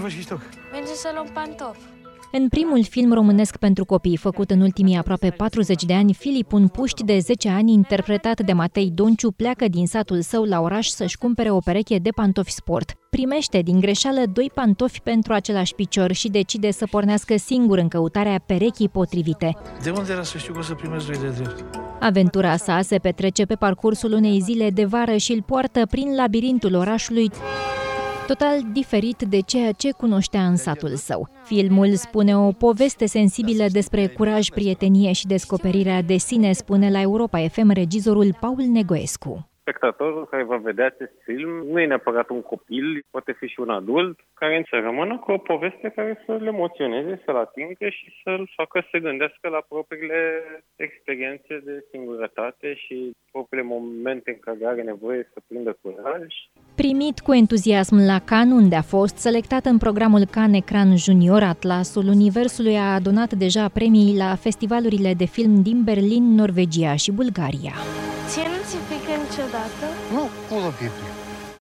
Mergem să luăm pantofi. În primul film românesc pentru copii, făcut în ultimii aproape 40 de ani, Filip, un puști de 10 ani, interpretat de Matei Donciu, pleacă din satul său la oraș să-și cumpere o pereche de pantofi sport. Primește din greșeală 2 pantofi pentru același picior și decide să pornească singur în căutarea perechii potrivite. De unde era să știu că o să primesc 2 de drept? Aventura sa se petrece pe parcursul unei zile de vară și îl poartă prin labirintul orașului, total diferit de ceea ce cunoștea în satul său. Filmul spune o poveste sensibilă despre curaj, prietenie și descoperirea de sine, spune la Europa FM regizorul Paul Negoescu. Spectatorul care va vedea acest film nu e neapărat un copil, poate fi și un adult, care să rămână cu o poveste care să-l emoționeze, să-l atingă și să-l facă să gândească la propriile experiențe de singurătate și propriile momente în care are nevoie să prindă curaj. Primit cu entuziasm la Cannes, unde a fost selectat în programul Cannes Ecran Junior, Atlasul Universului a adunat deja premii la festivalurile de film din Berlin, Norvegia și Bulgaria. Ție nu ți frică niciodată? Nu, cum să fie frică?